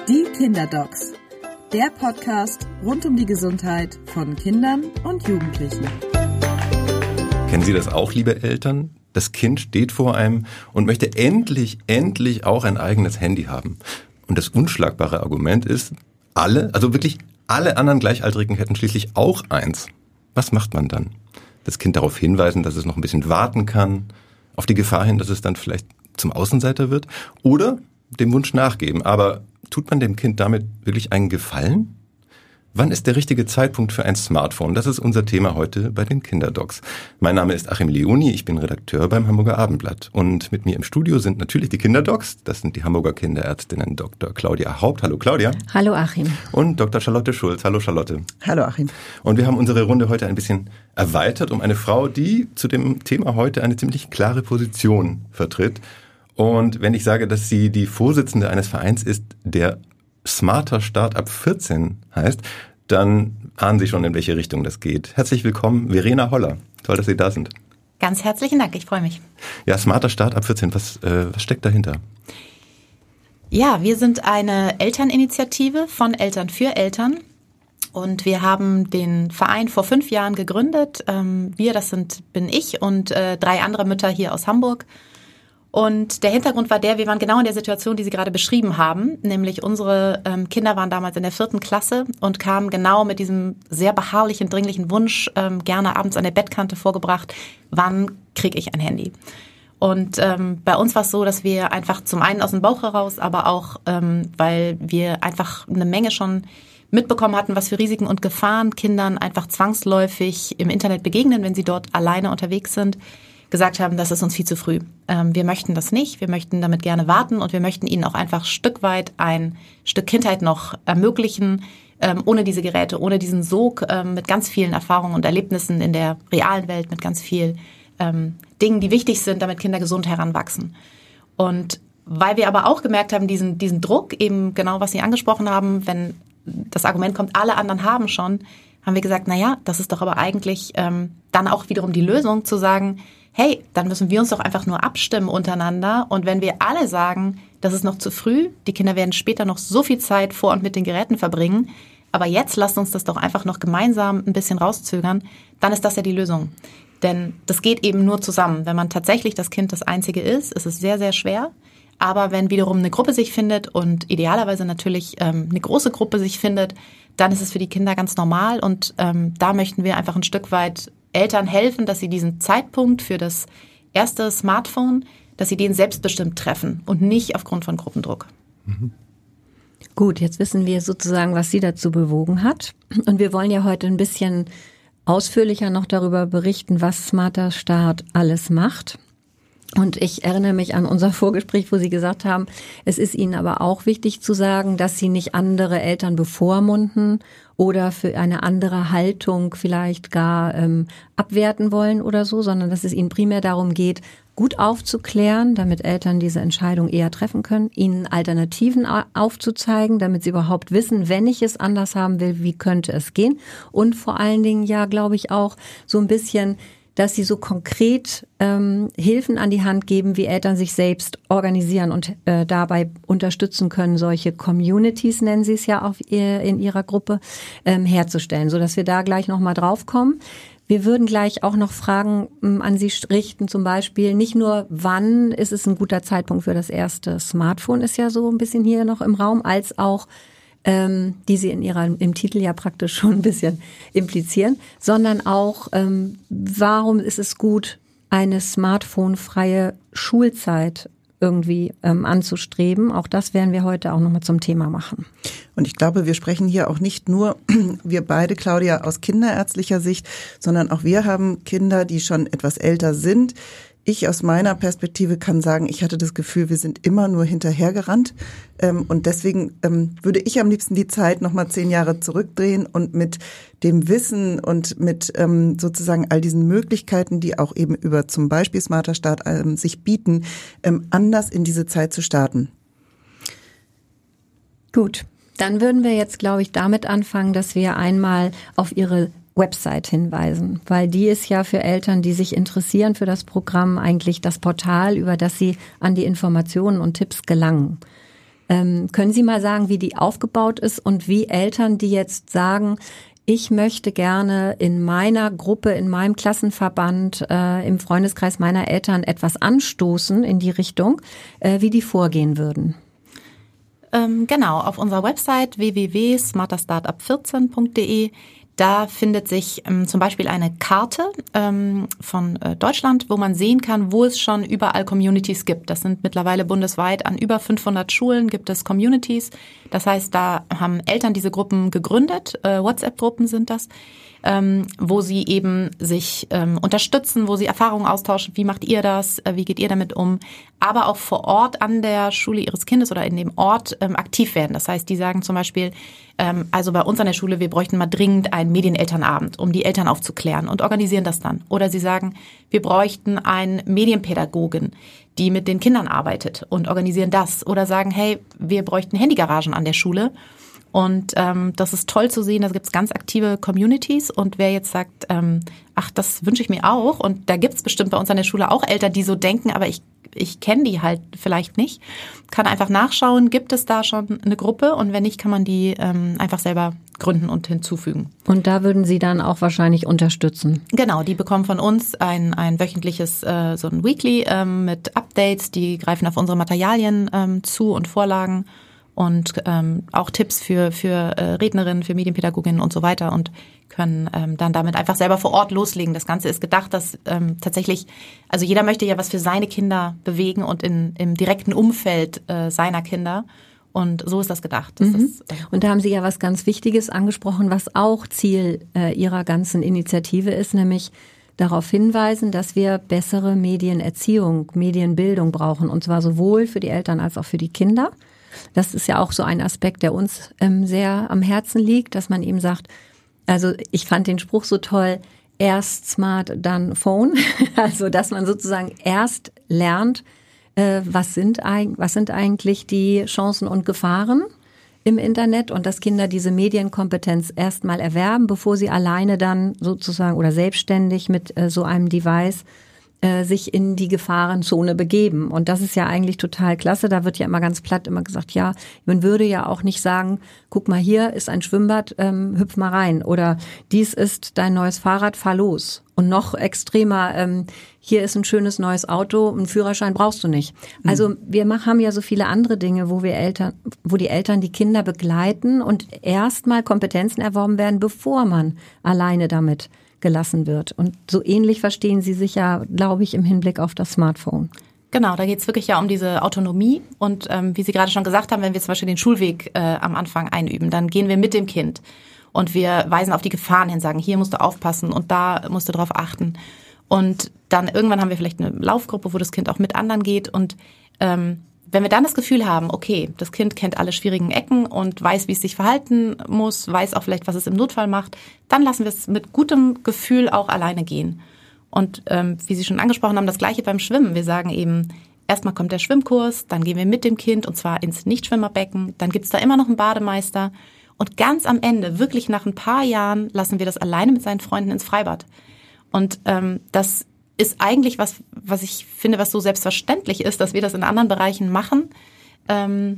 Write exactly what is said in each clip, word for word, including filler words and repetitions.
Die Kinderdocs, der Podcast rund um die Gesundheit von Kindern und Jugendlichen. Kennen Sie das auch, liebe Eltern? Das Kind steht vor einem und möchte endlich, endlich auch ein eigenes Handy haben. Und das unschlagbare Argument ist, alle, also wirklich alle anderen Gleichaltrigen hätten schließlich auch eins. Was macht man dann? Das Kind darauf hinweisen, dass es noch ein bisschen warten kann, auf die Gefahr hin, dass es dann vielleicht zum Außenseiter wird? Oder dem Wunsch nachgeben? Aber tut man dem Kind damit wirklich einen Gefallen? Wann ist der richtige Zeitpunkt für ein Smartphone? Das ist unser Thema heute bei den Kinderdocs. Mein Name ist Achim Leoni, ich bin Redakteur beim Hamburger Abendblatt. Und mit mir im Studio sind natürlich die Kinderdocs. Das sind die Hamburger Kinderärztinnen Doktor Claudia Haupt. Hallo Claudia. Hallo Achim. Und Doktor Charlotte Schulz. Hallo Charlotte. Hallo Achim. Und wir haben unsere Runde heute ein bisschen erweitert um eine Frau, die zu dem Thema heute eine ziemlich klare Position vertritt. Und wenn ich sage, dass sie die Vorsitzende eines Vereins ist, der Smarter Start ab vierzehn heißt, dann ahnen Sie schon, in welche Richtung das geht. Herzlich willkommen, Verena Holler. Toll, dass Sie da sind. Ganz herzlichen Dank, ich freue mich. Ja, Smarter Start ab vierzehn, was, äh, was steckt dahinter? Ja, wir sind eine Elterninitiative von Eltern für Eltern. Und wir haben den Verein vor fünf Jahren gegründet. Ähm, wir, das sind bin ich und äh, drei andere Mütter hier aus Hamburg. Und der Hintergrund war der, wir waren genau in der Situation, die Sie gerade beschrieben haben, nämlich unsere ähm, Kinder waren damals in der vierten Klasse und kamen genau mit diesem sehr beharrlichen, dringlichen Wunsch, ähm, gerne abends an der Bettkante vorgebracht, wann kriege ich ein Handy? Und ähm, bei uns war es so, dass wir einfach zum einen aus dem Bauch heraus, aber auch, ähm, weil wir einfach eine Menge schon mitbekommen hatten, was für Risiken und Gefahren Kindern einfach zwangsläufig im Internet begegnen, wenn sie dort alleine unterwegs sind, gesagt haben, das ist uns viel zu früh. Ähm, wir möchten das nicht, wir möchten damit gerne warten und wir möchten ihnen auch einfach ein Stück weit ein Stück Kindheit noch ermöglichen, ähm, ohne diese Geräte, ohne diesen Sog, ähm, mit ganz vielen Erfahrungen und Erlebnissen in der realen Welt, mit ganz vielen ähm, Dingen, die wichtig sind, damit Kinder gesund heranwachsen. Und weil wir aber auch gemerkt haben, diesen, diesen Druck, eben genau was Sie angesprochen haben, wenn das Argument kommt, alle anderen haben schon, haben wir gesagt, naja, das ist doch aber eigentlich ähm, dann auch wiederum die Lösung, zu sagen, hey, dann müssen wir uns doch einfach nur abstimmen untereinander. Und wenn wir alle sagen, das ist noch zu früh, die Kinder werden später noch so viel Zeit vor und mit den Geräten verbringen, aber jetzt lasst uns das doch einfach noch gemeinsam ein bisschen rauszögern, dann ist das ja die Lösung. Denn das geht eben nur zusammen. Wenn man tatsächlich das Kind das Einzige ist, ist es sehr, sehr schwer. Aber wenn wiederum eine Gruppe sich findet und idealerweise natürlich ähm, eine große Gruppe sich findet, dann ist es für die Kinder ganz normal. Und ähm, da möchten wir einfach ein Stück weit Eltern helfen, dass sie diesen Zeitpunkt für das erste Smartphone, dass sie den selbstbestimmt treffen und nicht aufgrund von Gruppendruck. Mhm. Gut, jetzt wissen wir sozusagen, was Sie dazu bewogen hat. Und wir wollen ja heute ein bisschen ausführlicher noch darüber berichten, was Smarter Start alles macht. Und ich erinnere mich an unser Vorgespräch, wo Sie gesagt haben, es ist Ihnen aber auch wichtig zu sagen, dass Sie nicht andere Eltern bevormunden oder für eine andere Haltung vielleicht gar ähm, abwerten wollen oder so, sondern dass es Ihnen primär darum geht, gut aufzuklären, damit Eltern diese Entscheidung eher treffen können, ihnen Alternativen aufzuzeigen, damit sie überhaupt wissen, wenn ich es anders haben will, wie könnte es gehen. Und vor allen Dingen, ja, glaube ich auch so ein bisschen, dass sie so konkret ähm, Hilfen an die Hand geben, wie Eltern sich selbst organisieren und äh, dabei unterstützen können, solche Communities, nennen sie es ja auf ihr, in ihrer Gruppe, ähm, herzustellen, sodass wir da gleich nochmal drauf kommen. Wir würden gleich auch noch Fragen ähm, an Sie richten, zum Beispiel nicht nur, wann ist es ein guter Zeitpunkt für das erste Smartphone, ist ja so ein bisschen hier noch im Raum, als auch Ähm, die Sie in ihrer im Titel ja praktisch schon ein bisschen implizieren, sondern auch, ähm, warum ist es gut, eine smartphone-freie Schulzeit irgendwie ähm, anzustreben. Auch das werden wir heute auch nochmal zum Thema machen. Und ich glaube, wir sprechen hier auch nicht nur, wir beide, Claudia, aus kinderärztlicher Sicht, sondern auch wir haben Kinder, die schon etwas älter sind. Ich aus meiner Perspektive kann sagen, ich hatte das Gefühl, wir sind immer nur hinterhergerannt. Und deswegen würde ich am liebsten die Zeit nochmal zehn Jahre zurückdrehen und mit dem Wissen und mit sozusagen all diesen Möglichkeiten, die auch eben über zum Beispiel Smarter Start sich bieten, anders in diese Zeit zu starten. Gut, dann würden wir jetzt, glaube ich, damit anfangen, dass wir einmal auf Ihre Website hinweisen, weil die ist ja für Eltern, die sich interessieren für das Programm, eigentlich das Portal, über das sie an die Informationen und Tipps gelangen. Ähm, können Sie mal sagen, wie die aufgebaut ist und wie Eltern, die jetzt sagen, ich möchte gerne in meiner Gruppe, in meinem Klassenverband, äh, im Freundeskreis meiner Eltern etwas anstoßen in die Richtung, äh, wie die vorgehen würden? Ähm, genau, auf unserer Website w w w punkt smarter startup vierzehn punkt d e. Da findet sich ähm, zum Beispiel eine Karte ähm, von äh, Deutschland, wo man sehen kann, wo es schon überall Communities gibt. Das sind mittlerweile bundesweit an über fünfhundert Schulen gibt es Communities. Das heißt, da haben Eltern diese Gruppen gegründet, äh, WhatsApp-Gruppen sind das, ähm, wo sie eben sich ähm, unterstützen, wo sie Erfahrungen austauschen. Wie macht ihr das? Äh, wie geht ihr damit um? Aber auch vor Ort an der Schule ihres Kindes oder in dem Ort ähm, aktiv werden. Das heißt, die sagen zum Beispiel, ähm, also bei uns an der Schule, wir bräuchten mal dringend einen Medienelternabend, um die Eltern aufzuklären und organisieren das dann. Oder sie sagen, wir bräuchten einen Medienpädagogen, die mit den Kindern arbeitet und organisieren das. Oder sagen, hey, wir bräuchten Handygaragen an der Schule. Und ähm, das ist toll zu sehen, da gibt es ganz aktive Communities und wer jetzt sagt, ähm, ach, das wünsche ich mir auch und da gibt es bestimmt bei uns an der Schule auch Eltern, die so denken, aber ich ich kenne die halt vielleicht nicht, kann einfach nachschauen, gibt es da schon eine Gruppe und wenn nicht, kann man die ähm, einfach selber gründen und hinzufügen. Und da würden Sie dann auch wahrscheinlich unterstützen? Genau, die bekommen von uns ein ein wöchentliches, äh, so ein Weekly ähm, mit Updates, die greifen auf unsere Materialien ähm, zu und Vorlagen. Und ähm, auch Tipps für für äh, Rednerinnen, für Medienpädagoginnen und so weiter und können ähm, dann damit einfach selber vor Ort loslegen. Das Ganze ist gedacht, dass ähm, tatsächlich, also jeder möchte ja was für seine Kinder bewegen und in im direkten Umfeld äh, seiner Kinder. Und so ist das gedacht. Das mhm. ist, äh und da haben Sie ja was ganz Wichtiges angesprochen, was auch Ziel äh, Ihrer ganzen Initiative ist, nämlich darauf hinweisen, dass wir bessere Medienerziehung, Medienbildung brauchen. Und zwar sowohl für die Eltern als auch für die Kinder. Das ist ja auch so ein Aspekt, der uns ähm, sehr am Herzen liegt, dass man eben sagt, also ich fand den Spruch so toll, erst smart, dann phone. Also dass man sozusagen erst lernt, äh, was sind, was sind eigentlich die Chancen und Gefahren im Internet und dass Kinder diese Medienkompetenz erstmal erwerben, bevor sie alleine dann sozusagen oder selbstständig mit äh, so einem Device sich in die Gefahrenzone begeben. Und das ist ja eigentlich total klasse. Da wird ja immer ganz platt immer gesagt, ja, man würde ja auch nicht sagen, guck mal, hier ist ein Schwimmbad, ähm, hüpf mal rein. Oder dies ist dein neues Fahrrad, fahr los. Und noch extremer, ähm, hier ist ein schönes neues Auto, einen Führerschein brauchst du nicht. Also wir machen, haben ja so viele andere Dinge, wo wir Eltern, wo die Eltern die Kinder begleiten und erstmal Kompetenzen erworben werden, bevor man alleine damit gelassen wird. Und so ähnlich verstehen Sie sich ja, glaube ich, im Hinblick auf das Smartphone. Genau, da geht es wirklich ja um diese Autonomie und ähm, wie Sie gerade schon gesagt haben, wenn wir zum Beispiel den Schulweg äh, am Anfang einüben, dann gehen wir mit dem Kind und wir weisen auf die Gefahren hin, sagen, hier musst du aufpassen und da musst du drauf achten. Und dann irgendwann haben wir vielleicht eine Laufgruppe, wo das Kind auch mit anderen geht und ähm, wenn wir dann das Gefühl haben, okay, das Kind kennt alle schwierigen Ecken und weiß, wie es sich verhalten muss, weiß auch vielleicht, was es im Notfall macht, dann lassen wir es mit gutem Gefühl auch alleine gehen. Und ähm, wie Sie schon angesprochen haben, das Gleiche beim Schwimmen. Wir sagen eben, erstmal kommt der Schwimmkurs, dann gehen wir mit dem Kind und zwar ins Nichtschwimmerbecken, dann gibt's da immer noch einen Bademeister und ganz am Ende, wirklich nach ein paar Jahren, lassen wir das alleine mit seinen Freunden ins Freibad. Und ähm, das ist eigentlich was, was ich finde, was so selbstverständlich ist, dass wir das in anderen Bereichen machen, ähm,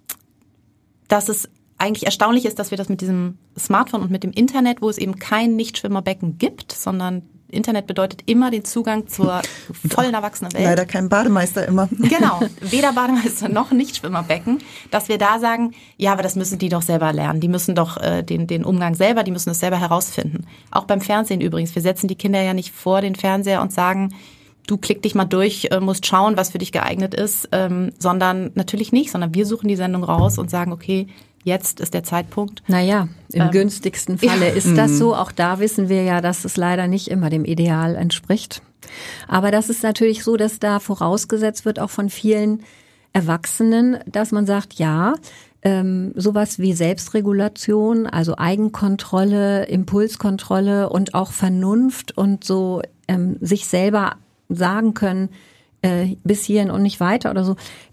dass es eigentlich erstaunlich ist, dass wir das mit diesem Smartphone und mit dem Internet, wo es eben kein Nichtschwimmerbecken gibt, sondern Internet bedeutet immer den Zugang zur vollen erwachsenen Welt. Leider kein Bademeister immer. Genau, weder Bademeister noch Nichtschwimmerbecken, dass wir da sagen, ja, aber das müssen die doch selber lernen. Die müssen doch äh, den, den Umgang selber, die müssen es selber herausfinden. Auch beim Fernsehen übrigens. Wir setzen die Kinder ja nicht vor den Fernseher und sagen, du klick dich mal durch, äh, musst schauen, was für dich geeignet ist, ähm, sondern natürlich nicht, sondern wir suchen die Sendung raus und sagen, okay, jetzt ist der Zeitpunkt. Naja, im ähm, günstigsten Falle ja. ist das so. Auch da wissen wir ja, dass es leider nicht immer dem Ideal entspricht. Aber das ist natürlich so, dass da vorausgesetzt wird, auch von vielen Erwachsenen, dass man sagt, ja, ähm, sowas wie Selbstregulation, also Eigenkontrolle, Impulskontrolle und auch Vernunft und so ähm, sich selber sagen können, äh, bis hierhin und nicht weiter oder so,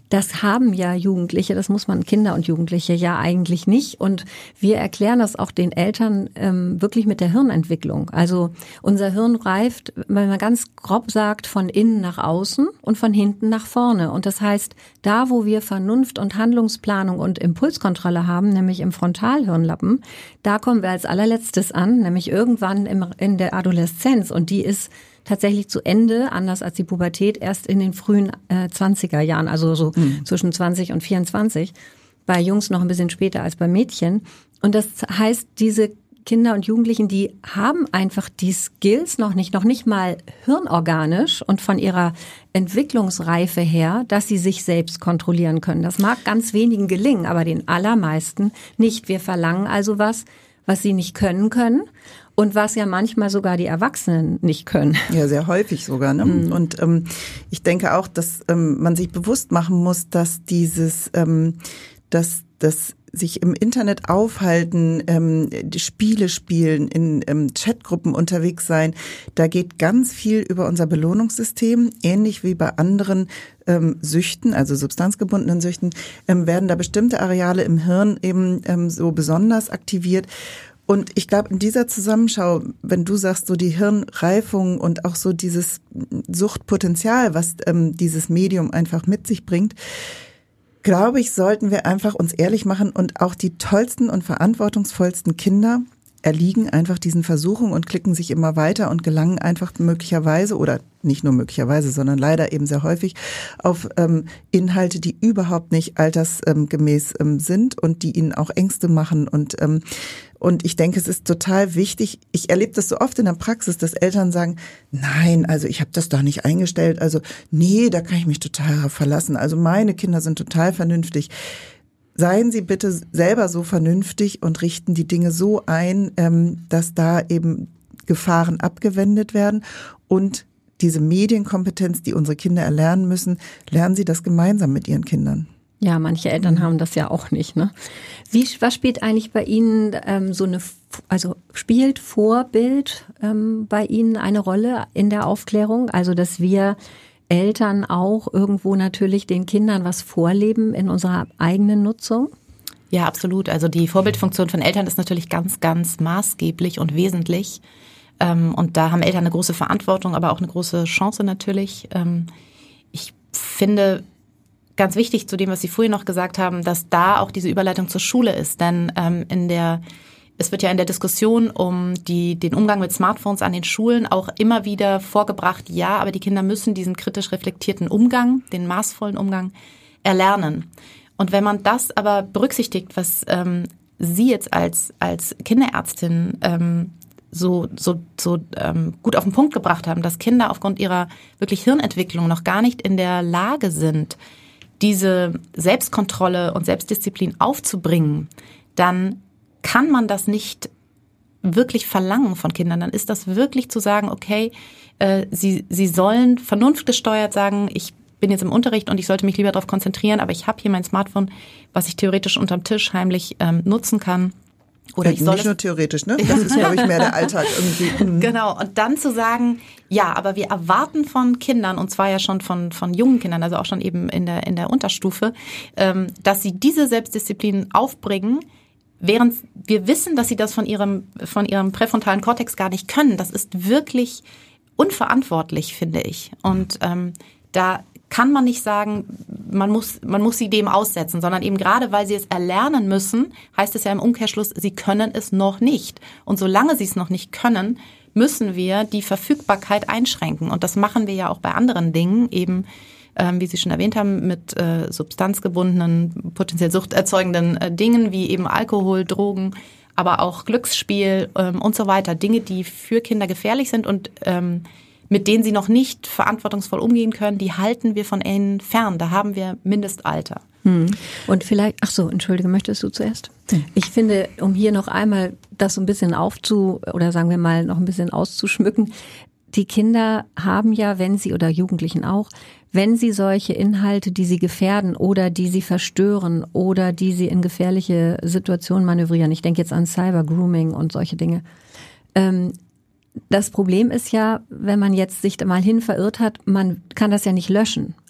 Das haben ja Jugendliche, das muss man Kinder und Jugendliche ja eigentlich nicht. Und wir erklären das auch den Eltern ähm, wirklich mit der Hirnentwicklung. Also unser Hirn reift, wenn man ganz grob sagt, von innen nach außen und von hinten nach vorne. Und das heißt, da wo wir Vernunft und Handlungsplanung und Impulskontrolle haben, nämlich im Frontalhirnlappen, da kommen wir als allerletztes an, nämlich irgendwann im, in der Adoleszenz. Und die ist tatsächlich zu Ende, anders als die Pubertät, erst in den frühen äh, zwanziger Jahren, also so mhm. zwischen zwanzig und vierundzwanzig. Bei Jungs noch ein bisschen später als bei Mädchen. Und das heißt, diese Kinder und Jugendlichen, die haben einfach die Skills noch nicht, noch nicht mal hirnorganisch und von ihrer Entwicklungsreife her, dass sie sich selbst kontrollieren können. Das mag ganz wenigen gelingen, aber den allermeisten nicht. Wir verlangen also was, was sie nicht können können. Und was ja manchmal sogar die Erwachsenen nicht können. Ja, sehr häufig sogar. Ne? Mhm. Und ähm, ich denke auch, dass ähm, man sich bewusst machen muss, dass dieses, ähm, dass das sich im Internet aufhalten, ähm, die Spiele spielen, in ähm, Chatgruppen unterwegs sein, da geht ganz viel über unser Belohnungssystem, ähnlich wie bei anderen ähm, Süchten, also substanzgebundenen Süchten, ähm, werden da bestimmte Areale im Hirn eben ähm, so besonders aktiviert. Und ich glaube, in dieser Zusammenschau, wenn du sagst, so die Hirnreifung und auch so dieses Suchtpotenzial, was ähm, dieses Medium einfach mit sich bringt, glaube ich, sollten wir einfach uns ehrlich machen und auch die tollsten und verantwortungsvollsten Kinder erliegen einfach diesen Versuchungen und klicken sich immer weiter und gelangen einfach möglicherweise oder nicht nur möglicherweise, sondern leider eben sehr häufig auf ähm, Inhalte, die überhaupt nicht altersgemäß ähm, sind und die ihnen auch Ängste machen und ähm, Und ich denke, es ist total wichtig. Ich erlebe das so oft in der Praxis, dass Eltern sagen, nein, also ich habe das doch nicht eingestellt. Also nee, da kann ich mich total verlassen. Also meine Kinder sind total vernünftig. Seien Sie bitte selber so vernünftig und richten die Dinge so ein, dass da eben Gefahren abgewendet werden. Und diese Medienkompetenz, die unsere Kinder erlernen müssen, lernen Sie das gemeinsam mit Ihren Kindern. Ja, manche Eltern haben das ja auch nicht, ne? Wie, was spielt eigentlich bei Ihnen ähm, so eine, also spielt Vorbild ähm, bei Ihnen eine Rolle in der Aufklärung? Also, dass wir Eltern auch irgendwo natürlich den Kindern was vorleben in unserer eigenen Nutzung? Ja, absolut. Also die Vorbildfunktion von Eltern ist natürlich ganz, ganz maßgeblich und wesentlich. Ähm, und da haben Eltern eine große Verantwortung, aber auch eine große Chance natürlich. Ähm, ich finde ganz wichtig zu dem, was Sie vorhin noch gesagt haben, dass da auch diese Überleitung zur Schule ist. Denn ähm, in der es wird ja in der Diskussion um die, den Umgang mit Smartphones an den Schulen auch immer wieder vorgebracht, ja, aber die Kinder müssen diesen kritisch reflektierten Umgang, den maßvollen Umgang erlernen. Und wenn man das aber berücksichtigt, was ähm, Sie jetzt als als Kinderärztin ähm, so so so ähm, gut auf den Punkt gebracht haben, dass Kinder aufgrund ihrer wirklich Hirnentwicklung noch gar nicht in der Lage sind, diese Selbstkontrolle und Selbstdisziplin aufzubringen, dann kann man das nicht wirklich verlangen von Kindern. Dann ist das wirklich zu sagen, okay, äh, sie sie sollen vernunftgesteuert sagen, ich bin jetzt im Unterricht und ich sollte mich lieber darauf konzentrieren, aber ich habe hier mein Smartphone, was ich theoretisch unterm Tisch heimlich ähm, nutzen kann. Oder ja, ich soll nicht nur theoretisch, ne? Das ist, glaube ich, mehr der Alltag irgendwie. Genau, und dann zu sagen, ja, aber wir erwarten von Kindern, und zwar ja schon von von jungen Kindern, also auch schon eben in der in der Unterstufe, ähm, dass sie diese Selbstdisziplin aufbringen, während wir wissen, dass sie das von ihrem von ihrem präfrontalen Kortex gar nicht können. Das ist wirklich unverantwortlich, finde ich. Und ähm, da kann man nicht sagen, man muss man muss sie dem aussetzen, sondern eben gerade, weil sie es erlernen müssen, heißt es ja im Umkehrschluss, sie können es noch nicht. Und solange sie es noch nicht können, müssen wir die Verfügbarkeit einschränken. Und das machen wir ja auch bei anderen Dingen, eben ähm, wie Sie schon erwähnt haben, mit äh, substanzgebundenen, potenziell suchterzeugenden äh, Dingen wie eben Alkohol, Drogen, aber auch Glücksspiel ähm, und so weiter. Dinge, die für Kinder gefährlich sind und ähm, mit denen sie noch nicht verantwortungsvoll umgehen können, die halten wir von ihnen fern. Da haben wir Mindestalter. Hm. Und vielleicht, ach so, entschuldige, möchtest du zuerst? Hm. Ich finde, um hier noch einmal das so ein bisschen aufzu, oder sagen wir mal noch ein bisschen auszuschmücken, die Kinder haben ja, wenn sie, oder Jugendlichen auch, wenn sie solche Inhalte, die sie gefährden oder die sie verstören oder die sie in gefährliche Situationen manövrieren, ich denke jetzt an Cyber-Grooming und solche Dinge, ähm, das Problem ist ja, wenn man jetzt sich da mal hin verirrt hat, man kann das ja nicht löschen.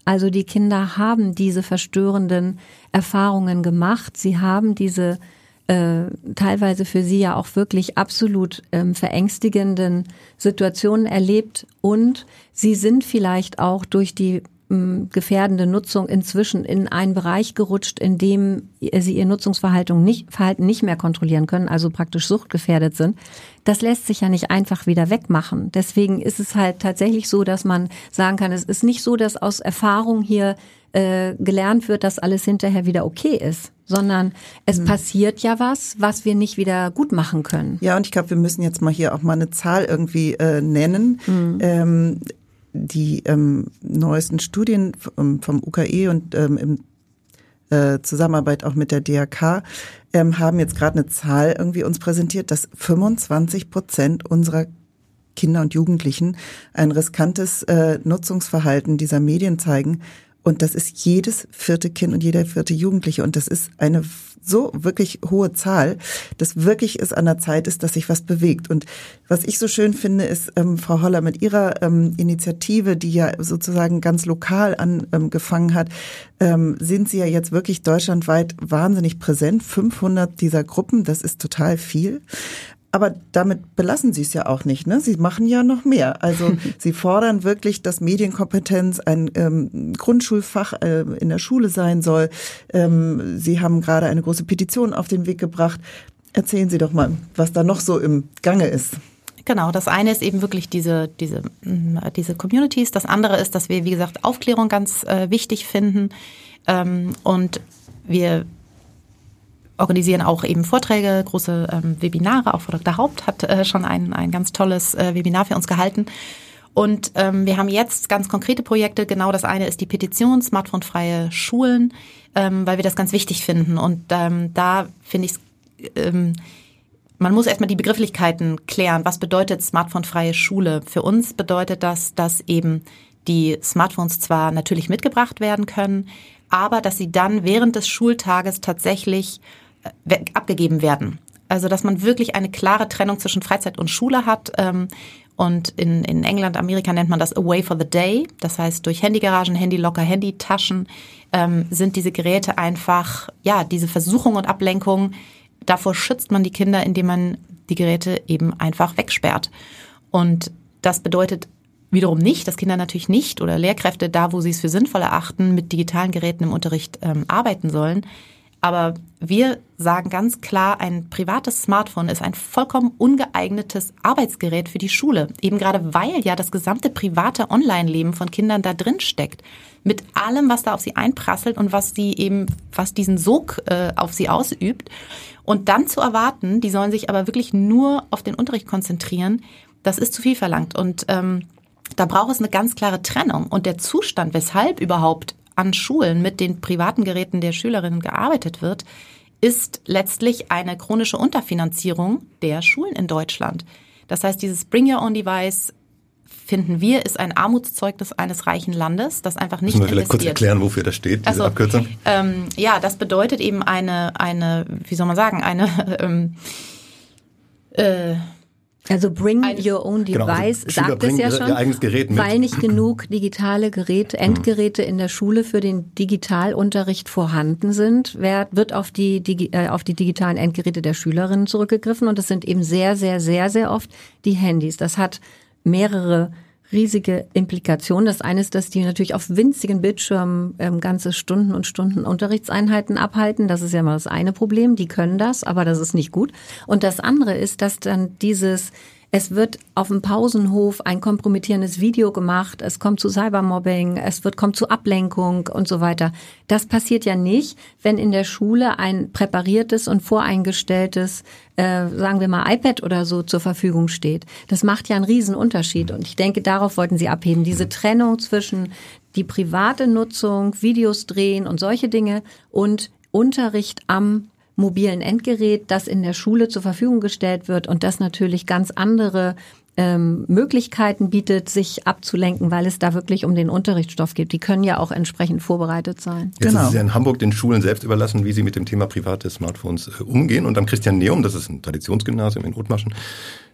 Also die Kinder haben diese verstörenden Erfahrungen gemacht. Sie haben diese äh, teilweise für sie ja auch wirklich absolut ähm, verängstigenden Situationen erlebt. Und sie sind vielleicht auch durch die ähm, gefährdende Nutzung inzwischen in einen Bereich gerutscht, in dem sie ihr Nutzungsverhalten nicht, Verhalten nicht mehr kontrollieren können, also praktisch suchtgefährdet sind. Das lässt sich ja nicht einfach wieder wegmachen. Deswegen ist es halt tatsächlich so, dass man sagen kann, es ist nicht so, dass aus Erfahrung hier äh, gelernt wird, dass alles hinterher wieder okay ist, sondern es mhm. passiert ja was, was wir nicht wieder gut machen können. Ja, und ich glaube, wir müssen jetzt mal hier auch mal eine Zahl irgendwie äh, nennen. Mhm. Ähm, die ähm, neuesten Studien vom, vom U K E und ähm, im äh, Zusammenarbeit auch mit der D R K ähm, haben jetzt gerade eine Zahl irgendwie uns präsentiert, dass fünfundzwanzig Prozent unserer Kinder und Jugendlichen ein riskantes äh, Nutzungsverhalten dieser Medien zeigen. Und das ist jedes vierte Kind und jeder vierte Jugendliche. Und das ist eine so wirklich hohe Zahl, dass wirklich es an der Zeit ist, dass sich was bewegt. Und was ich so schön finde, ist, ähm, Frau Holler, mit Ihrer ähm, Initiative, die ja sozusagen ganz lokal angefangen ähm, hat, ähm, sind Sie ja jetzt wirklich deutschlandweit wahnsinnig präsent. fünfhundert dieser Gruppen, das ist total viel. Aber damit belassen Sie es ja auch nicht, ne? Sie machen ja noch mehr. Also Sie fordern wirklich, dass Medienkompetenz ein ähm, Grundschulfach äh, in der Schule sein soll. Ähm, Sie haben gerade eine große Petition auf den Weg gebracht. Erzählen Sie doch mal, was da noch so im Gange ist. Genau, das eine ist eben wirklich diese diese diese Communities. Das andere ist, dass wir, wie gesagt, Aufklärung ganz äh, wichtig finden. Ähm, und wir organisieren auch eben Vorträge, große ähm, Webinare. Auch Frau Doktor Haupt hat äh, schon ein, ein ganz tolles äh, Webinar für uns gehalten. Und ähm, wir haben jetzt ganz konkrete Projekte. Genau das eine ist die Petition Smartphone-freie Schulen, ähm, weil wir das ganz wichtig finden. Und ähm, da finde ich es, ähm, man muss erstmal die Begrifflichkeiten klären. Was bedeutet Smartphone-freie Schule? Für uns bedeutet das, dass eben die Smartphones zwar natürlich mitgebracht werden können, aber dass sie dann während des Schultages tatsächlich abgegeben werden. Also dass man wirklich eine klare Trennung zwischen Freizeit und Schule hat. Und in, in England, Amerika nennt man das Away for the Day. Das heißt, durch Handygaragen, Handylocker, Handytaschen ähm, sind diese Geräte einfach, ja, diese Versuchung und Ablenkung. Davor schützt man die Kinder, indem man die Geräte eben einfach wegsperrt. Und das bedeutet wiederum nicht, dass Kinder natürlich nicht oder Lehrkräfte da, wo sie es für sinnvoll erachten, mit digitalen Geräten im Unterricht ähm, arbeiten sollen. Aber wir sagen ganz klar, ein privates Smartphone ist ein vollkommen ungeeignetes Arbeitsgerät für die Schule. Eben gerade weil ja das gesamte private Online-Leben von Kindern da drin steckt. Mit allem, was da auf sie einprasselt und was sie eben, was diesen Sog äh, auf sie ausübt. Und dann zu erwarten, die sollen sich aber wirklich nur auf den Unterricht konzentrieren, das ist zu viel verlangt. Und ähm, da braucht es eine ganz klare Trennung. Und der Zustand, weshalb überhaupt an Schulen mit den privaten Geräten der Schülerinnen gearbeitet wird, ist letztlich eine chronische Unterfinanzierung der Schulen in Deutschland. Das heißt, dieses Bring Your Own Device, finden wir, ist ein Armutszeugnis eines reichen Landes, das einfach nicht investiert. Müssen wir vielleicht kurz erklären, wofür das steht, diese also, Abkürzung? Ähm, ja, das bedeutet eben eine, eine, wie soll man sagen, eine ähm, äh, Also Bring Your Own Device, genau, also sagt es ja schon, ihr eigenes Gerät mit. Weil nicht genug digitale Geräte, Endgeräte in der Schule für den Digitalunterricht vorhanden sind, wird auf die, äh, auf die digitalen Endgeräte der Schülerinnen zurückgegriffen und das sind eben sehr, sehr, sehr, sehr oft die Handys. Das hat mehrere riesige Implikationen. Das eine ist, dass die natürlich auf winzigen Bildschirmen ähm, ganze Stunden und Stunden Unterrichtseinheiten abhalten. Das ist ja mal das eine Problem. Die können das, aber das ist nicht gut. Und das andere ist, dass dann dieses, es wird auf dem Pausenhof ein kompromittierendes Video gemacht, es kommt zu Cybermobbing, es wird kommt zu Ablenkung und so weiter. Das passiert ja nicht, wenn in der Schule ein präpariertes und voreingestelltes, äh, sagen wir mal iPad oder so zur Verfügung steht. Das macht ja einen riesen Unterschied und ich denke, darauf wollten Sie abheben. Diese Trennung zwischen die private Nutzung, Videos drehen und solche Dinge und Unterricht am mobilen Endgerät, das in der Schule zur Verfügung gestellt wird und das natürlich ganz andere ähm, Möglichkeiten bietet, sich abzulenken, weil es da wirklich um den Unterrichtsstoff geht. Die können ja auch entsprechend vorbereitet sein. Jetzt genau. ist es ja in Hamburg den Schulen selbst überlassen, wie sie mit dem Thema private Smartphones äh, umgehen. Und am Christianeum, das ist ein Traditionsgymnasium in Othmarschen,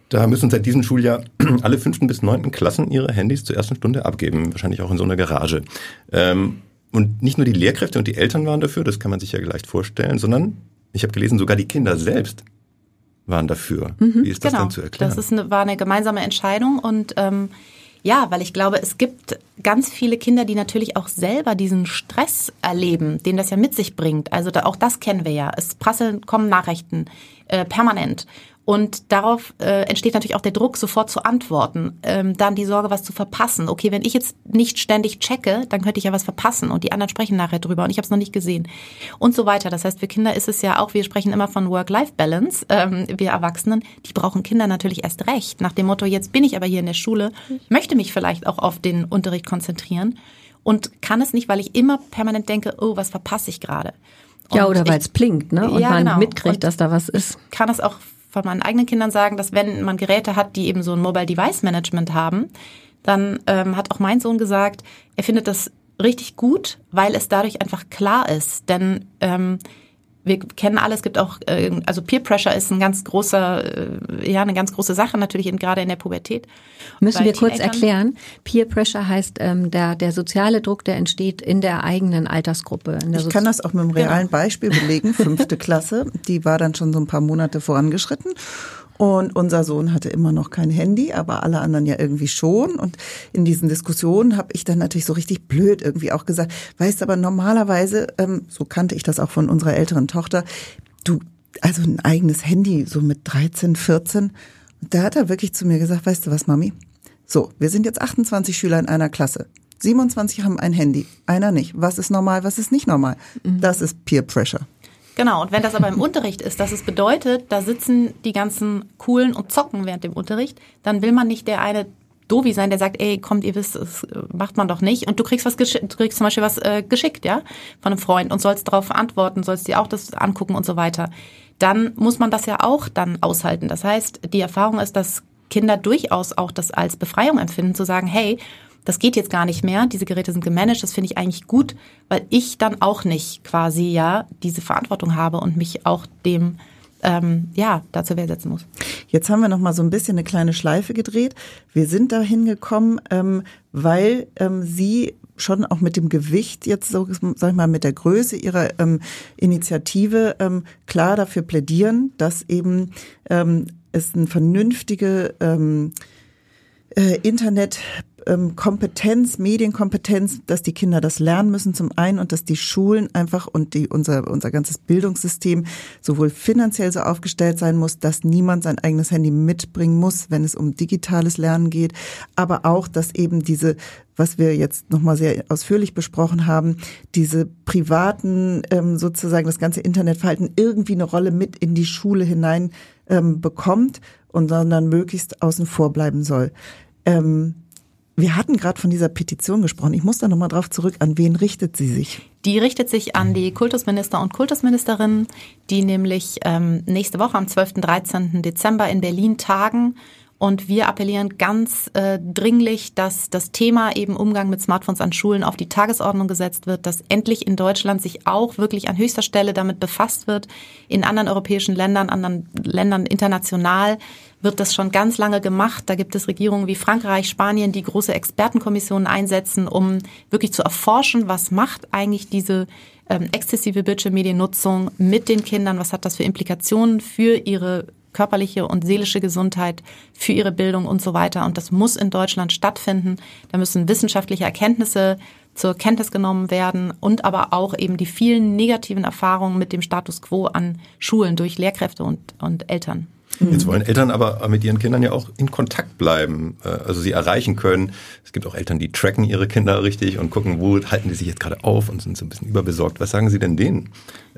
Da müssen seit diesem Schuljahr alle fünften bis neunten Klassen ihre Handys zur ersten Stunde abgeben, wahrscheinlich auch in so einer Garage. Ähm, und nicht nur die Lehrkräfte und die Eltern waren dafür, das kann man sich ja leicht vorstellen, sondern, ich habe gelesen, sogar die Kinder selbst waren dafür. Mhm, Wie ist das genau. denn zu erklären? Das ist eine, war eine gemeinsame Entscheidung und ähm, ja, weil ich glaube, es gibt ganz viele Kinder, die natürlich auch selber diesen Stress erleben, den das ja mit sich bringt. Also da, auch das kennen wir ja. Es prasseln, kommen Nachrichten äh, permanent. Und darauf äh, entsteht natürlich auch der Druck, sofort zu antworten. Ähm, dann die Sorge, was zu verpassen. Okay, wenn ich jetzt nicht ständig checke, dann könnte ich ja was verpassen und die anderen sprechen nachher drüber und ich habe es noch nicht gesehen. Und so weiter. Das heißt, für Kinder ist es ja auch, wir sprechen immer von Work-Life-Balance, ähm, wir Erwachsenen, die brauchen Kinder natürlich erst recht. Nach dem Motto, jetzt bin ich aber hier in der Schule, möchte mich vielleicht auch auf den Unterricht konzentrieren und kann es nicht, weil ich immer permanent denke, oh, was verpasse ich gerade. Ja, oder weil es blinkt, ne? Und ja, man genau. mitkriegt, und dass da was ist. Kann es auch von meinen eigenen Kindern sagen, dass wenn man Geräte hat, die eben so ein Mobile Device Management haben, dann ähm, hat auch mein Sohn gesagt, er findet das richtig gut, weil es dadurch einfach klar ist. Denn ähm, wir kennen alle, es gibt auch, äh, also Peer Pressure ist ein ganz großer, äh, ja, eine ganz große Sache natürlich in, gerade in der Pubertät. Müssen wir kurz erklären. Peer Pressure heißt ähm, der der soziale Druck, der entsteht in der eigenen Altersgruppe. In der ich kann das auch mit einem realen genau. Beispiel belegen. Fünfte Klasse, die war dann schon so ein paar Monate vorangeschritten. Und unser Sohn hatte immer noch kein Handy, aber alle anderen ja irgendwie schon. Und in diesen Diskussionen habe ich dann natürlich so richtig blöd irgendwie auch gesagt, weißt aber normalerweise, ähm, so kannte ich das auch von unserer älteren Tochter, du, also ein eigenes Handy, so mit dreizehn, vierzehn. Und da hat er wirklich zu mir gesagt, weißt du was, Mami? So, wir sind jetzt achtundzwanzig Schüler in einer Klasse. siebenundzwanzig haben ein Handy, einer nicht. Was ist normal, was ist nicht normal? Mhm. Das ist Peer Pressure. Genau, und wenn das aber im Unterricht ist, dass es bedeutet, da sitzen die ganzen Coolen und zocken während dem Unterricht, dann will man nicht der eine Dovi sein, der sagt, ey, kommt, ihr wisst, das macht man doch nicht. Und du kriegst was geschick, du kriegst zum Beispiel was äh, geschickt, ja, von einem Freund und sollst darauf antworten, sollst dir auch das angucken und so weiter. Dann muss man das ja auch dann aushalten. Das heißt, die Erfahrung ist, dass Kinder durchaus auch das als Befreiung empfinden, zu sagen, hey, das geht jetzt gar nicht mehr, diese Geräte sind gemanagt, das finde ich eigentlich gut, weil ich dann auch nicht quasi ja diese Verantwortung habe und mich auch dem ähm, ja dazu Wehr setzen muss. Jetzt haben wir noch mal so ein bisschen eine kleine Schleife gedreht. Wir sind da hingekommen, ähm, weil ähm, Sie schon auch mit dem Gewicht jetzt so, sag ich mal, mit der Größe Ihrer ähm, Initiative ähm, klar dafür plädieren, dass eben ähm, es eine vernünftige ähm, äh, Internet Kompetenz, Medienkompetenz, dass die Kinder das lernen müssen zum einen und dass die Schulen einfach und die unser unser ganzes Bildungssystem sowohl finanziell so aufgestellt sein muss, dass niemand sein eigenes Handy mitbringen muss, wenn es um digitales Lernen geht, aber auch, dass eben diese, was wir jetzt nochmal sehr ausführlich besprochen haben, diese privaten ähm, sozusagen das ganze Internetverhalten irgendwie eine Rolle mit in die Schule hinein ähm, bekommt und sondern möglichst außen vor bleiben soll. Ähm, Wir hatten gerade von dieser Petition gesprochen. Ich muss da nochmal drauf zurück. An wen richtet sie sich? Die richtet sich an die Kultusminister und Kultusministerinnen, die nämlich ähm, nächste Woche am zwölften, dreizehnten Dezember in Berlin tagen. Und wir appellieren ganz äh, dringlich, dass das Thema eben Umgang mit Smartphones an Schulen auf die Tagesordnung gesetzt wird, dass endlich in Deutschland sich auch wirklich an höchster Stelle damit befasst wird. In anderen europäischen Ländern, anderen Ländern international wird das schon ganz lange gemacht. Da gibt es Regierungen wie Frankreich, Spanien, die große Expertenkommissionen einsetzen, um wirklich zu erforschen, was macht eigentlich diese ähm, exzessive Bildschirmmediennutzung mit den Kindern, was hat das für Implikationen für ihre körperliche und seelische Gesundheit, für ihre Bildung und so weiter. Und das muss in Deutschland stattfinden. Da müssen wissenschaftliche Erkenntnisse zur Kenntnis genommen werden und aber auch eben die vielen negativen Erfahrungen mit dem Status quo an Schulen durch Lehrkräfte und, und Eltern. Jetzt wollen Eltern aber mit ihren Kindern ja auch in Kontakt bleiben, also sie erreichen können. Es gibt auch Eltern, die tracken ihre Kinder richtig und gucken, wo halten die sich jetzt gerade auf und sind so ein bisschen überbesorgt. Was sagen Sie denn denen?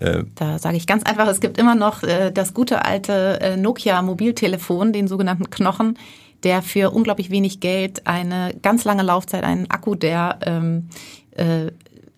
Da sage ich ganz einfach, es gibt immer noch das gute alte Nokia-Mobiltelefon, den sogenannten Knochen, der für unglaublich wenig Geld eine ganz lange Laufzeit, einen Akku, der ähm, äh,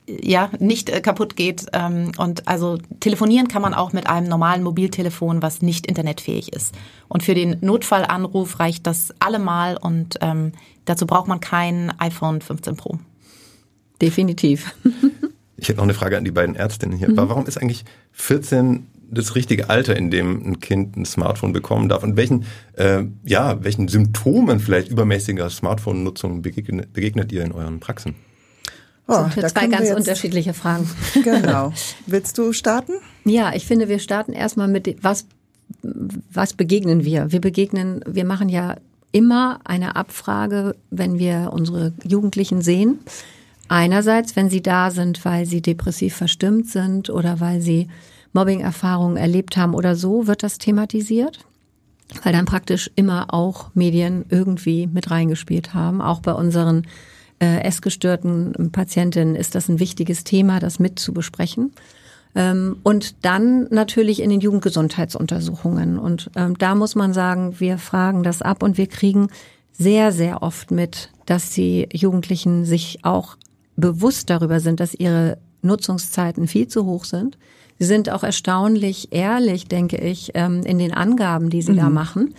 ja nicht äh, kaputt geht. Ähm, und also telefonieren kann man auch mit einem normalen Mobiltelefon, was nicht internetfähig ist. Und für den Notfallanruf reicht das allemal und ähm, dazu braucht man kein iPhone fünfzehn Pro. Definitiv. Ich hätte noch eine Frage an die beiden Ärztinnen hier. Mhm. Warum ist eigentlich vierzehn das richtige Alter, in dem ein Kind ein Smartphone bekommen darf und welchen, äh, ja, welchen Symptomen vielleicht übermäßiger Smartphone-Nutzung begegnet, begegnet ihr in euren Praxen? Oh, das sind zwei ganz unterschiedliche Fragen. Genau. Willst du starten? Ja, ich finde, wir starten erstmal mit, was, was begegnen wir? Wir begegnen, wir machen ja immer eine Abfrage, wenn wir unsere Jugendlichen sehen. Einerseits, wenn sie da sind, weil sie depressiv verstimmt sind oder weil sie Mobbing-Erfahrungen erlebt haben oder so, wird das thematisiert. Weil dann praktisch immer auch Medien irgendwie mit reingespielt haben. Auch bei unseren äh, essgestörten Patientinnen ist das ein wichtiges Thema, das mit zu besprechen. Ähm, und dann natürlich in den Jugendgesundheitsuntersuchungen. Und ähm, da muss man sagen, wir fragen das ab und wir kriegen sehr, sehr oft mit, dass die Jugendlichen sich auch bewusst darüber sind, dass ihre Nutzungszeiten viel zu hoch sind. Sie sind auch erstaunlich ehrlich, denke ich, in den Angaben, die sie mhm. da machen,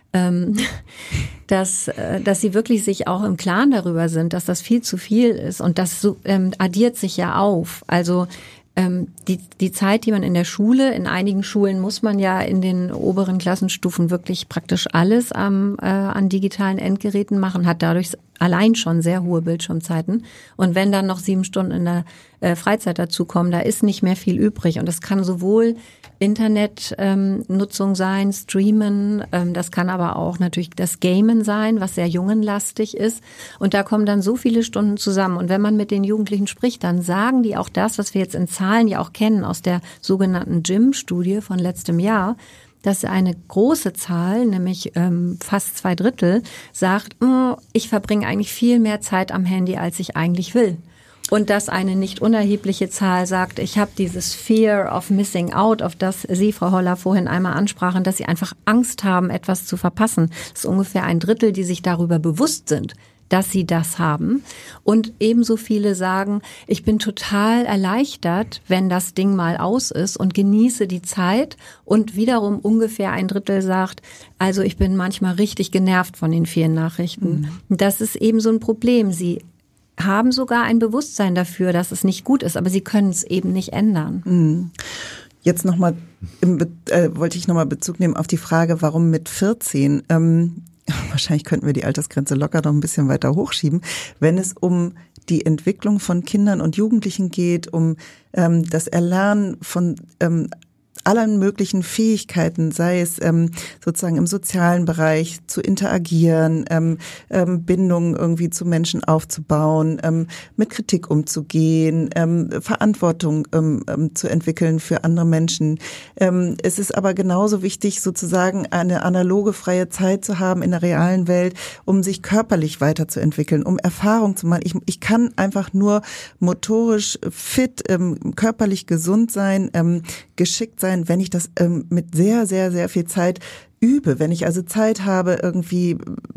dass, dass sie wirklich sich auch im Klaren darüber sind, dass das viel zu viel ist und das so, ähm, addiert sich ja auf. Also ähm, die, die Zeit, die man in der Schule, in einigen Schulen muss man ja in den oberen Klassenstufen wirklich praktisch alles am, äh, an digitalen Endgeräten machen, hat dadurch allein schon sehr hohe Bildschirmzeiten. Und wenn dann noch sieben Stunden in der äh, Freizeit dazukommen, da ist nicht mehr viel übrig. Und das kann sowohl Internetnutzung ähm, sein, Streamen, ähm, das kann aber auch natürlich das Gamen sein, was sehr jungenlastig ist. Und da kommen dann so viele Stunden zusammen. Und wenn man mit den Jugendlichen spricht, dann sagen die auch das, was wir jetzt in Zahlen ja auch kennen aus der sogenannten J I M-Studie von letztem Jahr, dass eine große Zahl, nämlich ähm, fast zwei Drittel, sagt, oh, ich verbringe eigentlich viel mehr Zeit am Handy, als ich eigentlich will. Und dass eine nicht unerhebliche Zahl sagt, ich habe dieses Fear of Missing Out, auf das Sie, Frau Holler, vorhin einmal ansprachen, dass sie einfach Angst haben, etwas zu verpassen. Das ist ungefähr ein Drittel, die sich darüber bewusst sind, dass sie das haben. Und ebenso viele sagen, ich bin total erleichtert, wenn das Ding mal aus ist und genieße die Zeit. Und wiederum ungefähr ein Drittel sagt, also ich bin manchmal richtig genervt von den vielen Nachrichten. Mhm. Das ist eben so ein Problem. Sie haben sogar ein Bewusstsein dafür, dass es nicht gut ist, aber sie können es eben nicht ändern. Mhm. Jetzt nochmal, äh, wollte ich nochmal Bezug nehmen auf die Frage, warum mit vierzehn? Ähm, wahrscheinlich könnten wir die Altersgrenze locker noch ein bisschen weiter hochschieben, wenn es um die Entwicklung von Kindern und Jugendlichen geht, um ähm, das Erlernen von ähm, allen möglichen Fähigkeiten, sei es ähm, sozusagen im sozialen Bereich zu interagieren, ähm, ähm, Bindungen irgendwie zu Menschen aufzubauen, ähm, mit Kritik umzugehen, ähm, Verantwortung ähm, ähm, zu entwickeln für andere Menschen. Ähm, es ist aber genauso wichtig, sozusagen eine analoge freie Zeit zu haben in der realen Welt, um sich körperlich weiterzuentwickeln, um Erfahrung zu machen. Ich, ich kann einfach nur motorisch fit, ähm, körperlich gesund sein, ähm, geschickt sein, wenn ich das ähm, mit sehr, sehr, sehr viel Zeit übe, wenn ich also Zeit habe, irgendwie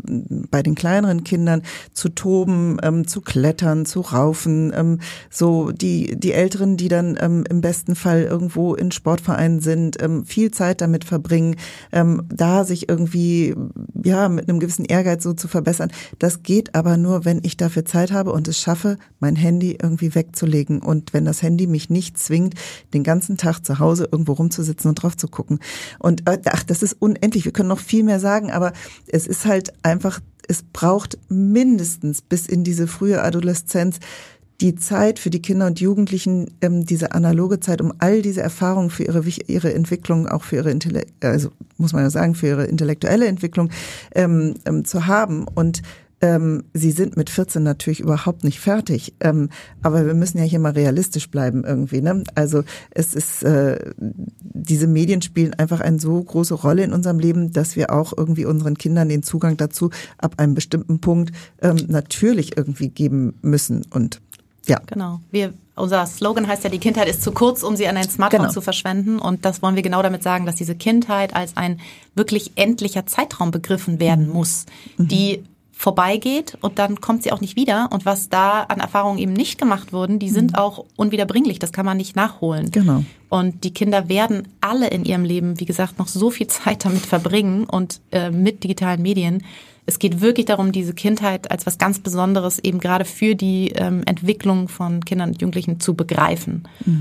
bei den kleineren Kindern zu toben, ähm, zu klettern, zu raufen, ähm, so die die Älteren, die dann ähm, im besten Fall irgendwo in Sportvereinen sind, ähm, viel Zeit damit verbringen, ähm, da sich irgendwie ja mit einem gewissen Ehrgeiz so zu verbessern. Das geht aber nur, wenn ich dafür Zeit habe und es schaffe, mein Handy irgendwie wegzulegen und wenn das Handy mich nicht zwingt, den ganzen Tag zu Hause irgendwo rumzusitzen und drauf zu gucken. Und äh, ach, das ist unendlich. Wir können noch viel mehr sagen, aber es ist halt einfach, es braucht mindestens bis in diese frühe Adoleszenz die Zeit für die Kinder und Jugendlichen, ähm, diese analoge Zeit, um all diese Erfahrungen für ihre ihre Entwicklung, auch für ihre Intellekt, also muss man ja sagen, für ihre intellektuelle Entwicklung ähm, ähm, zu haben. Und Ähm, sie sind mit vierzehn natürlich überhaupt nicht fertig, ähm, aber wir müssen ja hier mal realistisch bleiben irgendwie, ne? Also es ist, äh, diese Medien spielen einfach eine so große Rolle in unserem Leben, dass wir auch irgendwie unseren Kindern den Zugang dazu ab einem bestimmten Punkt ähm, natürlich irgendwie geben müssen und ja. Genau. Wir, unser Slogan heißt ja, die Kindheit ist zu kurz, um sie an ein Smartphone genau. zu verschwenden. Und das wollen wir genau damit sagen, dass diese Kindheit als ein wirklich endlicher Zeitraum begriffen werden muss, mhm. die vorbeigeht und dann kommt sie auch nicht wieder. Und was da an Erfahrungen eben nicht gemacht wurden, die sind mhm. auch unwiederbringlich. Das kann man nicht nachholen. Genau. Und die Kinder werden alle in ihrem Leben, wie gesagt, noch so viel Zeit damit verbringen und äh, mit digitalen Medien. Es geht wirklich darum, diese Kindheit als was ganz Besonderes eben gerade für die ähm, Entwicklung von Kindern und Jugendlichen zu begreifen. Mhm.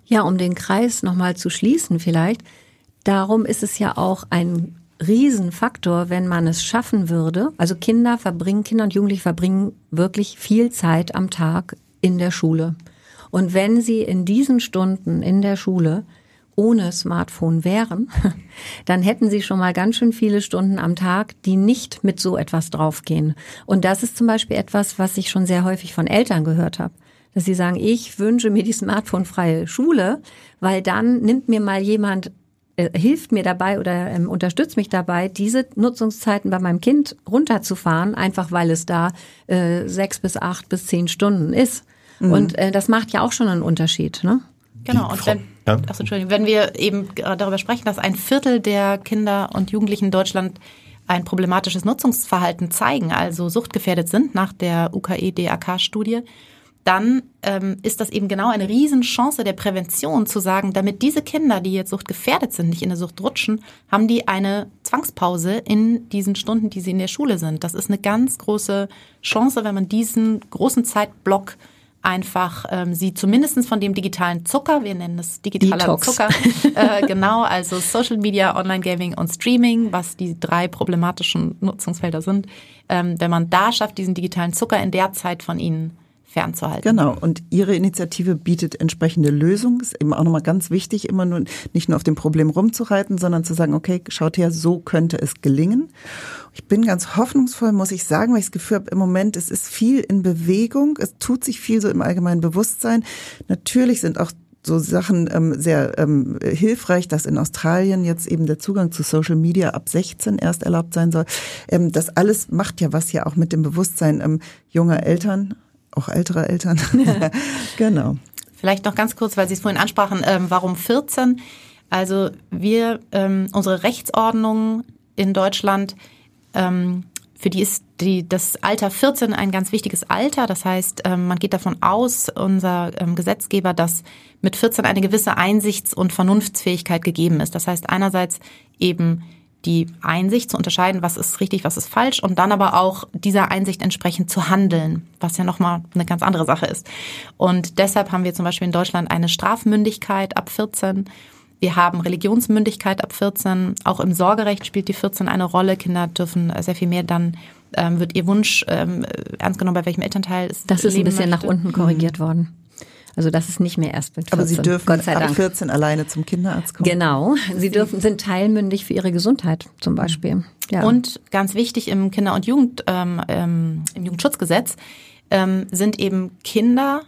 Ja, um den Kreis nochmal zu schließen vielleicht, darum ist es ja auch ein Riesenfaktor, wenn man es schaffen würde. Also Kinder verbringen, Kinder und Jugendliche verbringen wirklich viel Zeit am Tag in der Schule. Und wenn sie in diesen Stunden in der Schule ohne Smartphone wären, dann hätten sie schon mal ganz schön viele Stunden am Tag, die nicht mit so etwas draufgehen. Und das ist zum Beispiel etwas, was ich schon sehr häufig von Eltern gehört habe. Dass sie sagen, ich wünsche mir die smartphonefreie Schule, weil dann nimmt mir mal jemand, äh, hilft mir dabei oder ähm, unterstützt mich dabei, diese Nutzungszeiten bei meinem Kind runterzufahren, einfach weil es da äh, sechs bis acht bis zehn Stunden ist. Mhm. Und äh, das macht ja auch schon einen Unterschied, ne? Genau, und wenn, ja. ach, Entschuldigung, wenn wir eben darüber sprechen, dass ein Viertel der Kinder und Jugendlichen in Deutschland ein problematisches Nutzungsverhalten zeigen, also suchtgefährdet sind nach der U K E-D A K-Studie, dann ähm, ist das eben genau eine Riesenchance der Prävention zu sagen, damit diese Kinder, die jetzt suchtgefährdet sind, nicht in der Sucht rutschen, haben die eine Zwangspause in diesen Stunden, die sie in der Schule sind. Das ist eine ganz große Chance, wenn man diesen großen Zeitblock einfach ähm, sie zumindest von dem digitalen Zucker, wir nennen es digitaler Detox. Zucker, äh, genau, also Social Media, Online-Gaming und Streaming, was die drei problematischen Nutzungsfelder sind, ähm, wenn man da schafft, diesen digitalen Zucker in der Zeit von ihnen fernzuhalten. Genau, und Ihre Initiative bietet entsprechende Lösungen. Ist eben auch nochmal ganz wichtig, immer nur nicht nur auf dem Problem rumzureiten, sondern zu sagen, okay, schaut her, so könnte es gelingen. Ich bin ganz hoffnungsvoll, muss ich sagen, weil ich das Gefühl habe, im Moment, es ist viel in Bewegung, es tut sich viel so im allgemeinen Bewusstsein. Natürlich sind auch so Sachen ähm, sehr ähm, hilfreich, dass in Australien jetzt eben der Zugang zu Social Media ab sechzehn erst erlaubt sein soll. Ähm, das alles macht ja was ja auch mit dem Bewusstsein ähm, junger Eltern, auch älterer Eltern. Ja. Genau. Vielleicht noch ganz kurz, weil Sie es vorhin ansprachen, ähm, warum vierzehn? Also wir, ähm, unsere Rechtsordnung in Deutschland, ähm, für die ist die, das Alter vierzehn ein ganz wichtiges Alter. Das heißt, ähm, man geht davon aus, unser ähm, Gesetzgeber, dass mit vierzehn eine gewisse Einsichts- und Vernunftsfähigkeit gegeben ist. Das heißt einerseits eben die Einsicht zu unterscheiden, was ist richtig, was ist falsch und dann aber auch dieser Einsicht entsprechend zu handeln, was ja nochmal eine ganz andere Sache ist. Und deshalb haben wir zum Beispiel in Deutschland eine Strafmündigkeit ab vierzehn. Wir haben Religionsmündigkeit ab vierzehn. Auch im Sorgerecht spielt die vierzehn eine Rolle. Kinder dürfen sehr viel mehr, dann ähm, wird ihr Wunsch ähm, ernst genommen, bei welchem Elternteil es Das ist ein bisschen möchte. nach unten korrigiert mhm. worden. Also das ist nicht mehr erst mit vierzehn. Aber Sie dürfen Gott sei ab Dank. vierzehn alleine zum Kinderarzt kommen. Genau. Sie dürfen, sind teilmündig für ihre Gesundheit zum Beispiel. Ja. Und ganz wichtig im Kinder- und Jugend, ähm, ähm, im Jugendschutzgesetz ähm, sind eben Kinder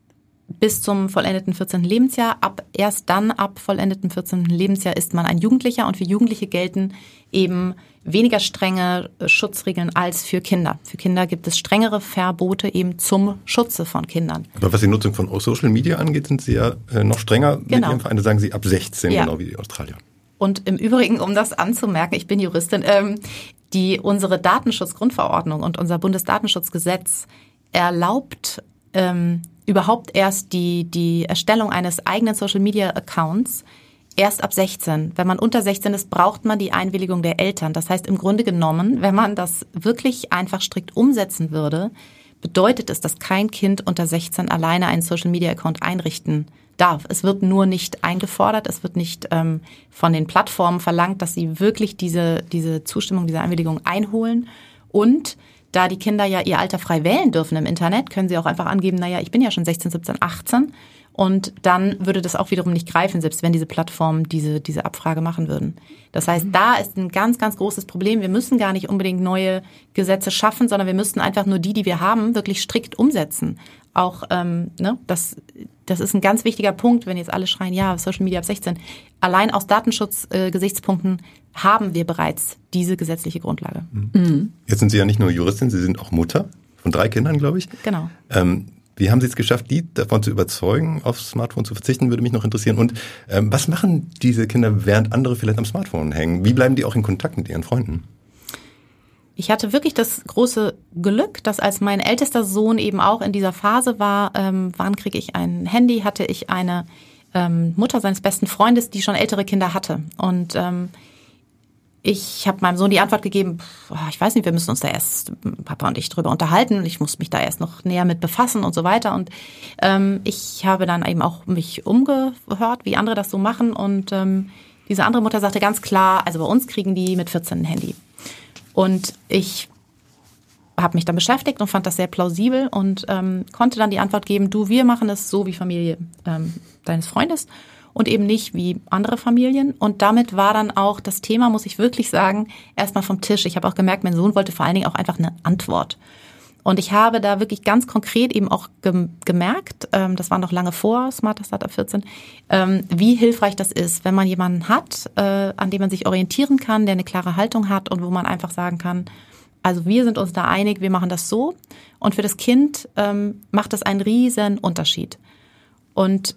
bis zum vollendeten vierzehnten Lebensjahr. Ab erst dann, ab vollendeten vierzehnten Lebensjahr ist man ein Jugendlicher und für Jugendliche gelten eben weniger strenge Schutzregeln als für Kinder. Für Kinder gibt es strengere Verbote eben zum Schutze von Kindern. Aber was die Nutzung von Social Media angeht, sind Sie ja noch strenger mit genau. Ihrem Verein. Da sagen Sie ab sechzehn, ja. genau wie die Australier. Und im Übrigen, um das anzumerken, ich bin Juristin, ähm, die unsere Datenschutzgrundverordnung und unser Bundesdatenschutzgesetz erlaubt ähm, überhaupt erst die die Erstellung eines eigenen Social-Media-Accounts erst ab sechzehn. Wenn man unter sechzehn ist, braucht man die Einwilligung der Eltern. Das heißt, im Grunde genommen, wenn man das wirklich einfach strikt umsetzen würde, bedeutet es, dass kein Kind unter sechzehn alleine einen Social-Media-Account einrichten darf. Es wird nur nicht eingefordert, es wird nicht ähm, von den Plattformen verlangt, dass sie wirklich diese diese Zustimmung, diese Einwilligung einholen. Und da die Kinder ja ihr Alter frei wählen dürfen im Internet, können sie auch einfach angeben, naja, ich bin ja schon sechzehn, siebzehn, achtzehn. Und dann würde das auch wiederum nicht greifen, selbst wenn diese Plattformen diese diese Abfrage machen würden. Das heißt, da ist ein ganz, ganz großes Problem. Wir müssen gar nicht unbedingt neue Gesetze schaffen, sondern wir müssten einfach nur die, die wir haben, wirklich strikt umsetzen. Auch ähm, ne, das das ist ein ganz wichtiger Punkt, wenn jetzt alle schreien, ja, Social Media ab sechzehn. Allein aus Datenschutzgesichtspunkten äh, haben wir bereits diese gesetzliche Grundlage. Mhm. Jetzt sind Sie ja nicht nur Juristin, Sie sind auch Mutter von drei Kindern, glaube ich. Genau. Ähm, Wie haben Sie es geschafft, die davon zu überzeugen, aufs Smartphone zu verzichten, würde mich noch interessieren. Und ähm, was machen diese Kinder, während andere vielleicht am Smartphone hängen? Wie bleiben die auch in Kontakt mit ihren Freunden? Ich hatte wirklich das große Glück, dass als mein ältester Sohn eben auch in dieser Phase war, ähm, wann kriege ich ein Handy, hatte ich eine ähm, Mutter seines besten Freundes, die schon ältere Kinder hatte. Und ähm, ich habe meinem Sohn die Antwort gegeben, ich weiß nicht, wir müssen uns da erst, Papa und ich, drüber unterhalten. Ich muss mich da erst noch näher mit befassen und so weiter. Und ähm, ich habe dann eben auch mich umgehört, wie andere das so machen. Und ähm, diese andere Mutter sagte ganz klar, also bei uns kriegen die mit vierzehn ein Handy. Und ich habe mich dann beschäftigt und fand das sehr plausibel und ähm, konnte dann die Antwort geben, du, wir machen es so wie Familie ähm, deines Freundes und eben nicht wie andere Familien. Und damit war dann auch das Thema, muss ich wirklich sagen, erstmal vom Tisch. Ich habe auch gemerkt, mein Sohn wollte vor allen Dingen auch einfach eine Antwort. Und ich habe da wirklich ganz konkret eben auch gem- gemerkt, ähm, das war noch lange vor Smarter Startup vierzehn, ähm, wie hilfreich das ist, wenn man jemanden hat, äh, an dem man sich orientieren kann, der eine klare Haltung hat und wo man einfach sagen kann, also wir sind uns da einig, wir machen das so. Und für das Kind ähm, macht das einen riesen Unterschied. Und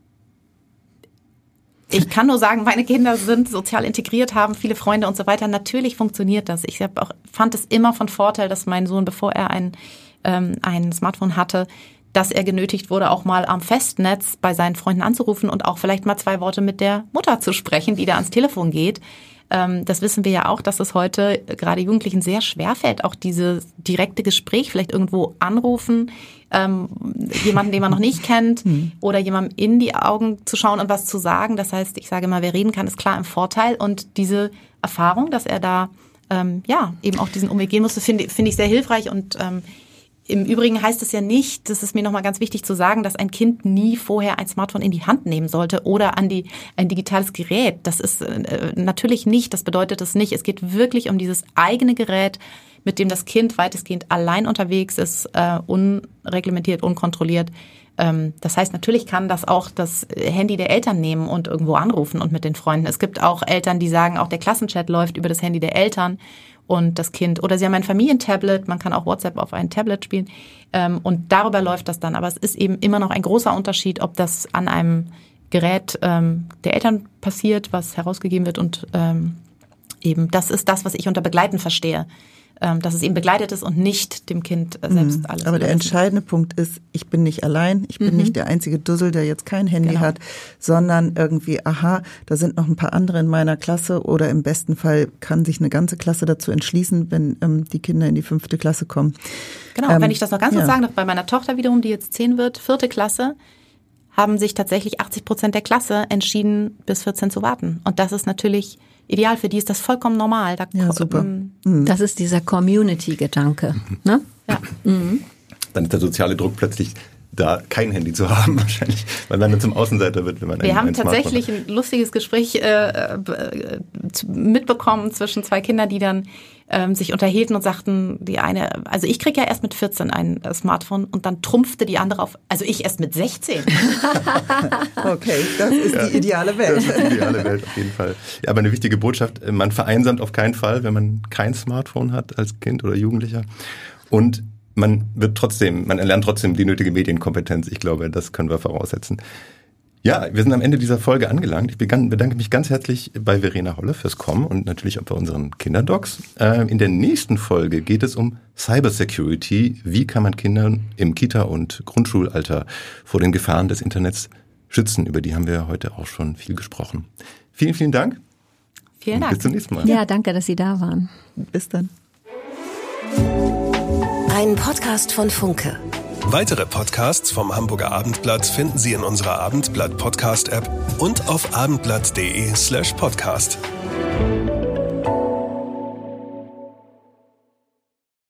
ich kann nur sagen, meine Kinder sind sozial integriert, haben viele Freunde und so weiter. Natürlich funktioniert das. Ich hab auch, fand es immer von Vorteil, dass mein Sohn, bevor er ein, ähm, ein Smartphone hatte, dass er genötigt wurde, auch mal am Festnetz bei seinen Freunden anzurufen und auch vielleicht mal zwei Worte mit der Mutter zu sprechen, die da ans Telefon geht. Das wissen wir ja auch, dass es heute gerade Jugendlichen sehr schwerfällt, auch dieses direkte Gespräch, vielleicht irgendwo anrufen, ähm, jemanden, den man noch nicht kennt, mhm. oder jemandem in die Augen zu schauen und was zu sagen. Das heißt, ich sage mal, wer reden kann, ist klar im Vorteil. Und diese Erfahrung, dass er da ähm, ja eben auch diesen Umweg gehen musste, finde finde ich sehr hilfreich. Und ähm, im Übrigen heißt es ja nicht, das ist mir nochmal ganz wichtig zu sagen, dass ein Kind nie vorher ein Smartphone in die Hand nehmen sollte oder an die ein digitales Gerät. Das ist äh, natürlich nicht, das bedeutet es nicht. Es geht wirklich um dieses eigene Gerät, mit dem das Kind weitestgehend allein unterwegs ist, äh, unreglementiert, unkontrolliert. Ähm, das heißt, natürlich kann das auch das Handy der Eltern nehmen und irgendwo anrufen und mit den Freunden. Es gibt auch Eltern, die sagen, auch der Klassenchat läuft über das Handy der Eltern. Und das Kind, oder sie haben ein Familientablet, man kann auch WhatsApp auf ein Tablet spielen, ähm, und darüber läuft das dann. Aber es ist eben immer noch ein großer Unterschied, ob das an einem Gerät ähm, der Eltern passiert, was herausgegeben wird, und ähm, eben das ist das, was ich unter Begleiten verstehe. Ähm, dass es eben begleitet ist und nicht dem Kind selbst alles. Aber der entscheidende Punkt ist, ich bin nicht allein, ich bin mhm. nicht der einzige Dussel, der jetzt kein Handy genau. hat, sondern irgendwie, aha, da sind noch ein paar andere in meiner Klasse, oder im besten Fall kann sich eine ganze Klasse dazu entschließen, wenn ähm, die Kinder in die fünfte Klasse kommen. Genau, ähm, wenn ich das noch ganz kurz ja. sagen darf, bei meiner Tochter wiederum, die jetzt zehn wird, vierte Klasse, haben sich tatsächlich achtzig Prozent der Klasse entschieden, bis vierzehn zu warten. Und das ist natürlich ideal, für die ist das vollkommen normal. Da ja, super. Mhm. Das ist dieser Community-Gedanke. Ne? Ja. Mhm. Dann ist der soziale Druck plötzlich da, kein Handy zu haben wahrscheinlich, weil man dann zum Außenseiter wird, wenn man ein Wir haben ein tatsächlich ein lustiges Gespräch äh, mitbekommen zwischen zwei Kindern, die dann ähm, sich unterhielten und sagten, die eine, also ich kriege ja erst mit vierzehn ein äh, Smartphone, und dann trumpfte die andere auf, also ich erst mit sechzehn. Okay, das ist ja, die ideale Welt. Das ist die ideale Welt auf jeden Fall. Ja, aber eine wichtige Botschaft, man vereinsamt auf keinen Fall, wenn man kein Smartphone hat als Kind oder Jugendlicher. Und man wird trotzdem, man erlernt trotzdem die nötige Medienkompetenz. Ich glaube, das können wir voraussetzen. Ja, wir sind am Ende dieser Folge angelangt. Ich bedanke mich ganz herzlich bei Verena Holle fürs Kommen und natürlich auch bei unseren Kinderdocs. In der nächsten Folge geht es um Cybersecurity. Wie kann man Kinder im Kita- und Grundschulalter vor den Gefahren des Internets schützen? Über die haben wir heute auch schon viel gesprochen. Vielen, vielen Dank. Vielen Dank. Bis zum nächsten Mal. Ja, danke, dass Sie da waren. Bis dann. Ein Podcast von Funke. Weitere Podcasts vom Hamburger Abendblatt finden Sie in unserer Abendblatt Podcast App und auf abendblatt punkt de slash podcast.